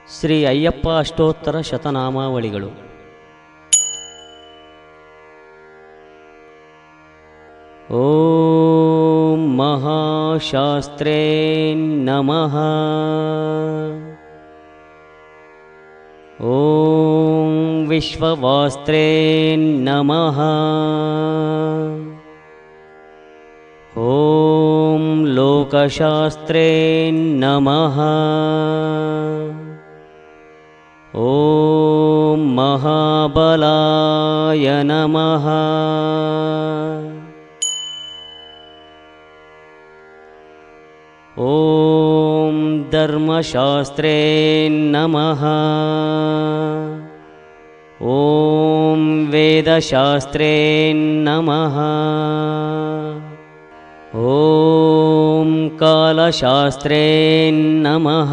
ಶ್ರೀ ಅಯ್ಯಪ್ಪ ಅಷ್ಟೋತ್ತರ ಶತನಾಮಾವಳಿಗಳು. ಓಂ ಮಹಾಶಾಸ್ತ್ರೇ ನಮಃ. ಓಂ ವಿಶ್ವವಾಸ್ತ್ರೇ ನಮಃ. ಓಂ ಲೋಕಶಾಸ್ತ್ರೇ ನಮಃ. ಓಂ ಮಹಾಬಲಾಯ ನಮಃ. ಓಂ ಧರ್ಮಶಾಸ್ತ್ರೇ ನಮಃ. ಓಂ ವೇದಶಾಸ್ತ್ರೇ ನಮಃ. ಓಂ ಕಾಲಶಾಸ್ತ್ರೇ ನಮಃ.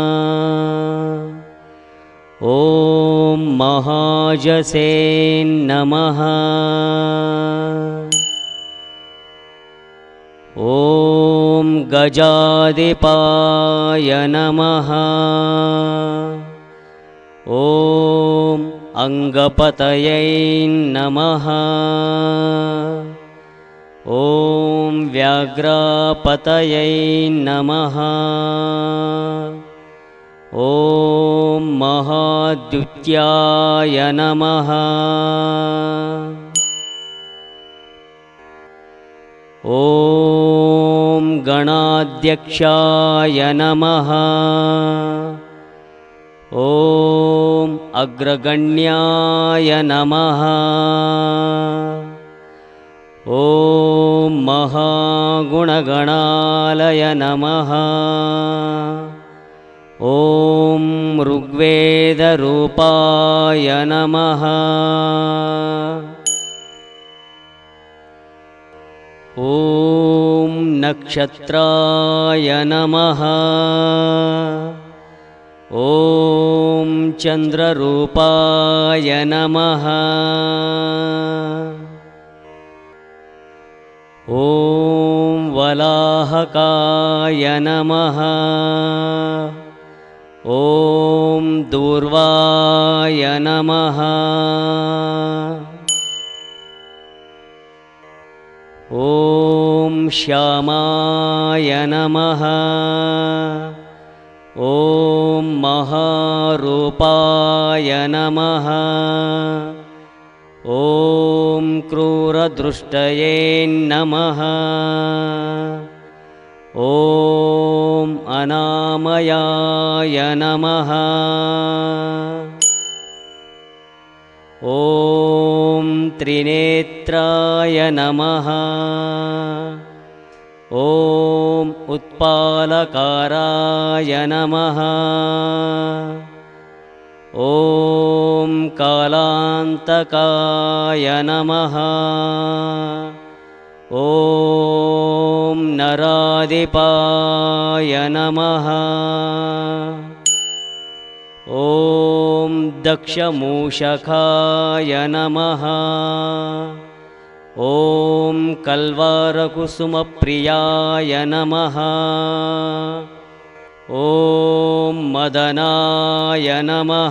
ಓಂ ಮಹಾಜಸೇ ನಮಃ. ಓಂ ಗಜಾಧಿಪಾಯ ನಮಃ. ಓಂ ಅಂಗಪತಯೈ ನಮಃ. ಓಂ ವ್ಯಾಘ್ರಪತಯೈ ನಮಃ. ಓಂ ಮಹಾದ್ಯುತ್ಯಾಯ ನಮಃ. ಓಂ ಗಣಾಧ್ಯಕ್ಷಾಯ ನಮಃ. ಓಂ ಅಗ್ರಗಣ್ಯಾಯ ನಮಃ. ಓಂ ಮಹಾಗುಣಗಣಾಲಯ ನಮಃ. ಓಂ ಋಗ್ವೇದರೂಪಾಯ ನಮಃ. ಓಂ ನಕ್ಷತ್ರಾಯ ನಮಃ. ಓಂ ಚಂದ್ರರೂಪಾಯ ನಮಃ. ಓಂ ವಲಾಹಕಾಯ ನಮಃ. ಓಂ ದೂರ್ವಾಯ ನಮಃ. ಓಂ ಶ್ಯಾಮಾಯ ನಮಃ. ಓಂ ಮಹಾರೂಪಾಯ ನಮಃ. ಓಂ ಕ್ರೂರದೃಷ್ಟಯೇ ನಮಃ. ಓಂ ಅನಾಮಯಾಯ ನಮಃ. ಓಂ ತ್ರಿನೇತ್ರಾಯ ನಮಃ. ಓಂ ಉತ್ಪಾಲಕಾರಾಯ ನಮಃ. ಓಂ ಕಾಲಾಂತಕಾಯ ನಮಃ. ಓಂ ನರಾಧಿಪಾಯ ನಮಃ. ಓಂ ದಕ್ಷಮೂಷಕಾಯ ನಮಃ. ಓಂ ಕಲ್ವಾರಕುಸುಮಪ್ರಿಯಾಯ ನಮಃ. ಓಂ ಮದನಾಯ ನಮಃ.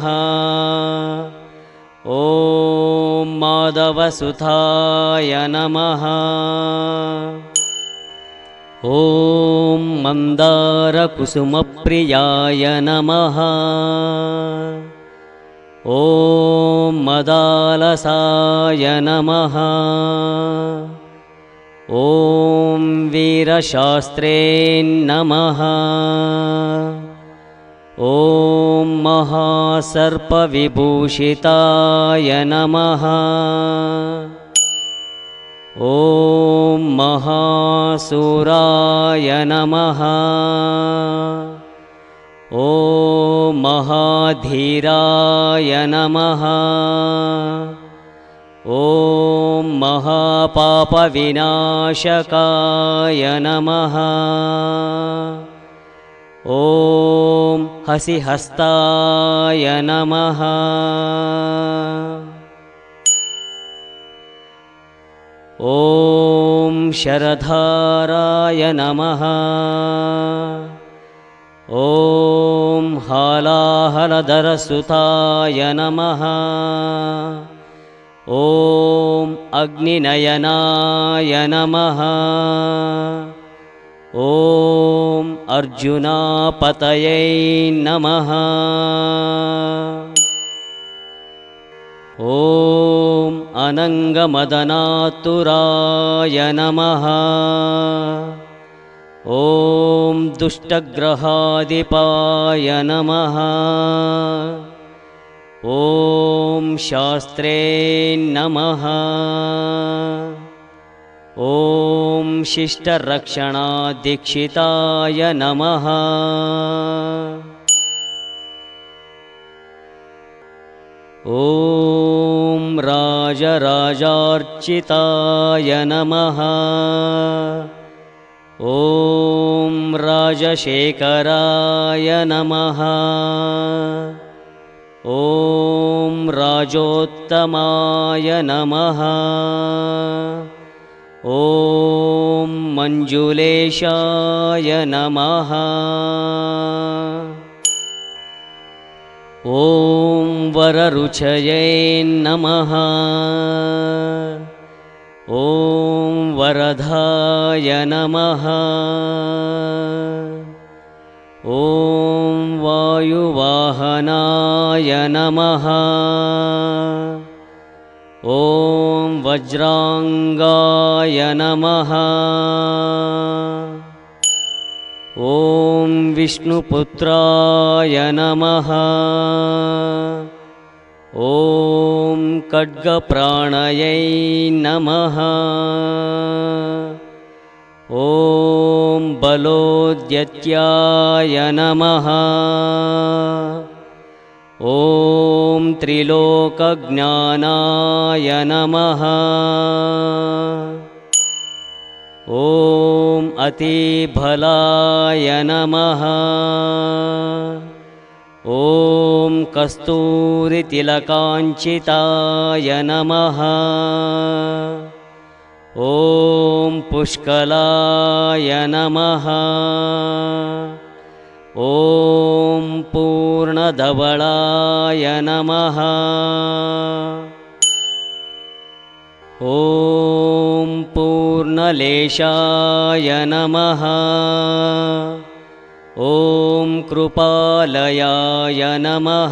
ಓಂ ಮಾಧವಸುತಾಯ ನಮಃ. ಓಂ ಮಂದಾರಕುಸುಮಪ್ರಿಯಾಯ ನಮಃ. ಓಂ ಮದಾಲಸಾಯ ನಮಃ. ಓಂ ವೀರಶಾಸ್ತ್ರೇ ನಮಃ. ಓಂ ಮಹಾಸರ್ಪವಿಭೂಷಿತಾಯ ನಮಃ. ಓಂ ಮಹಾಸೂರಾಯ ನಮಃ. ಓಂ ಮಹಾಧೀರಾಯ ನಮಃ. ಓಂ ಮಹಾಪಾಪವಿನಾಶಕಾಯ ನಮಃ. ಓಂ ಹಸಿಹಸ್ತಾಯ ನಮಃ. ಓಂ ಶರಧಾರಾಯ ನಮಃ. ॐ हालाहलधरसुताय नमः। ॐ अग्निनयनाय नमः। ॐ अर्जुनापतये नमः। ॐ अनङ्गमदनातुराय नमः। ॐ दुष्टग्रहाधिपाय नमः। ॐ शास्त्रे नमः। ॐ शिष्टरक्षणादीक्षिताय नमः। ॐ राजराजार्चिताय नमः। ॐ राजशेखराय नमः। ॐ राजोत्तमाय नमः। ॐ मञ्जुलेशाय नमः। ॐ वररुचये नमः। ॐ वरदाय नमः। ॐ वायुवाहनाय नमः। ॐ वज्राङ्गाय नमः। ॐ विष्णुपुत्राय नमः। ॐ खड्गप्राणये नमः। ॐ बलोद्यत्याय नमः। ॐ त्रिलोकज्ञानाय नमः। ॐ अतिबलाय नमः। ॐ कस्तूरितिलकाञ्चिताय नमः। ॐ पुष्कलाय नमः। ॐ पूर्णधवलाय नमः। ॐ पूर्णलेशाय नमः। ॐ कृपालयाय नमः।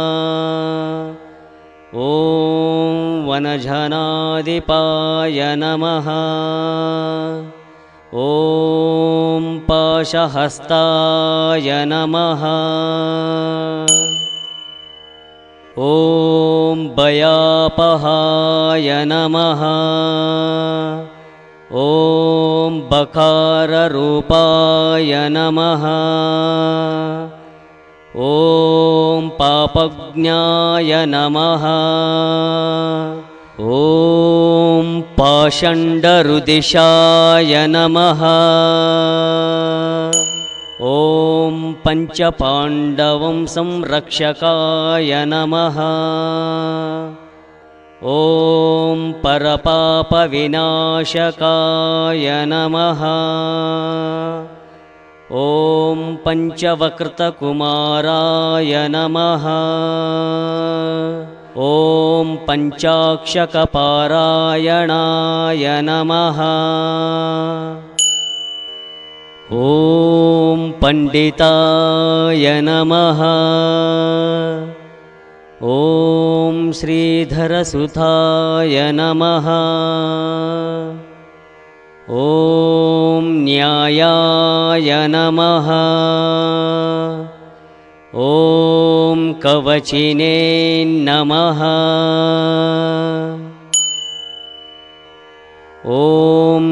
ॐ वनजनाधिपाय नमः। ॐ पाशहस्ताय नमः। ॐ भयापहाय नमः। ॐ बकाररूपाय नमः। ॐ पापज्ञाय नमः। ॐ पाषण्डरुदिशाय नमः। ॐ पञ्चपाण्डवं संरक्षकाय नमः। ॐ परपापविनाशकाय नमः। ॐ पञ्चवक्रतकुमाराय नमः। ॐ पञ्चाक्षकपारायणाय नमः। ॐ पण्डिताय नमः। ॐ श्रीधरसुताय नमः। ॐ न्यायाय नमः। ॐ कवचिने नमः। ॐ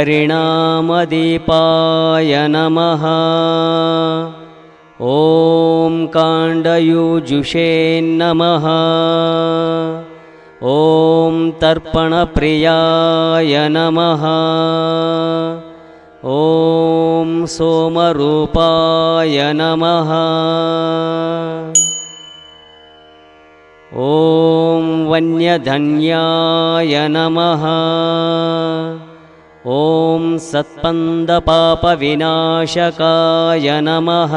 करिणामदीपाय नमः। ॐ काण्डयुजुषे नमः। ॐ तर्पणप्रियाय नमः। ॐ सोमरूपाय नमः। ॐ वन्यधन्याय नमः। ॐ सत्पन्दपापविनाशकाय नमः।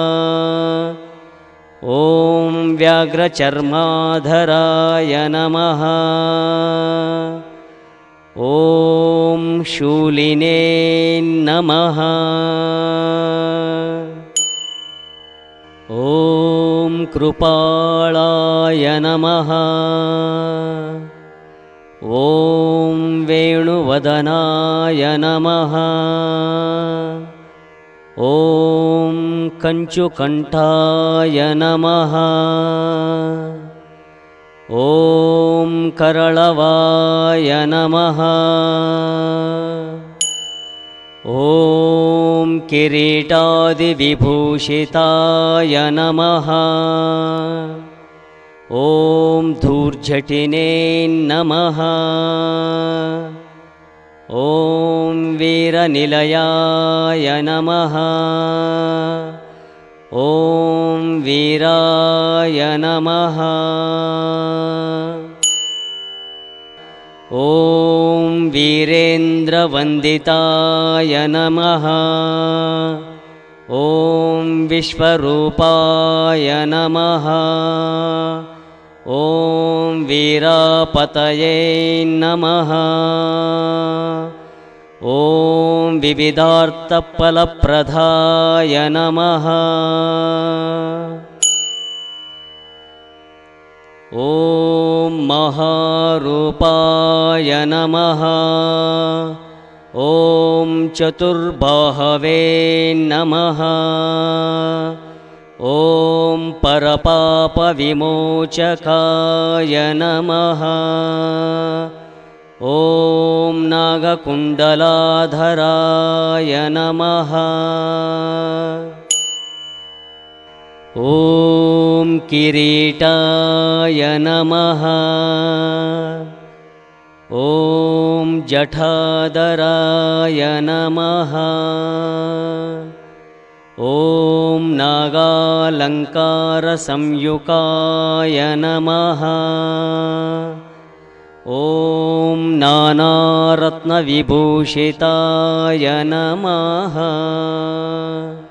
ॐ व्याघ्रचर्माधराय नमः। ॐ शूलिने नमः। ॐ कृपाळाय नमः। ॐ वेणुवदनाय नमः। ॐ कञ्चुकण्ठाय नमः। ॐ करळवाय नमः। ॐ किरीटादिविभूषिताय नमः। ॐ धूर्झटिने नमः। ॐ वीरनिलयाय नमः। ॐ वीराय नमः। ॐ वीरेन्द्रवन्दिताय नमः। ॐ विश्वरूपाय नमः। ॐ वीरापतये नमः। ॐ विविधार्थफलप्रदाय नमः। ॐ महारूपाय नमः। ॐ चतुर्बाहवे नमः। ॐ परपापविमोचकाय नमः। ॐ नागकुण्डलाधराय नमः। ॐ किरीटाय नमः। ॐ जठाधराय नमः। ॐ नागालङ्कारसंयुक्ताय नमः। ॐ नानारत्नविभूषिताय नमः।